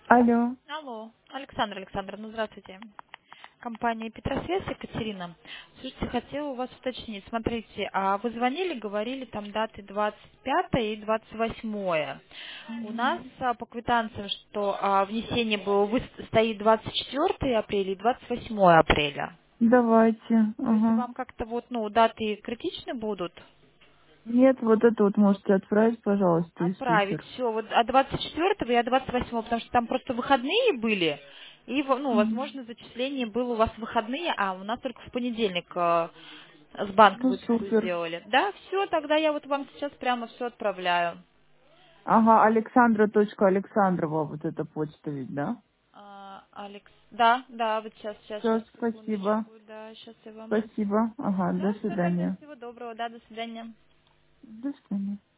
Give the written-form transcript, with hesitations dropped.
Алло. Алло, Александр, ну здравствуйте. Компания Петросвязь, Екатерина. Слушайте, хотела у вас уточнить. Смотрите, а вы звонили, говорили там даты 25 и 28. У нас по квитанциям, что внесение было, стоит 24 апреля и 28 апреля. Давайте. То есть Ага. вам как-то вот, ну, даты критичны будут? Нет, вот это вот можете отправить, пожалуйста, и Отправить супер. все. Вот от 24 и от 28, потому что там просто выходные были, и, ну, Мгм. возможно, зачисление было у вас в выходные, а у нас только в понедельник с банка Ну, выписку супер. сделали. Да, все, тогда я вот вам сейчас прямо все отправляю. Ага, Александра.Александрова, вот эта почта ведь, да? Алекс, да, вот Все, сейчас, спасибо. секундочку, да, сейчас я вам... Спасибо. Ага, Да, до все, тогда свидания. всего доброго, да, до свидания. До свидания.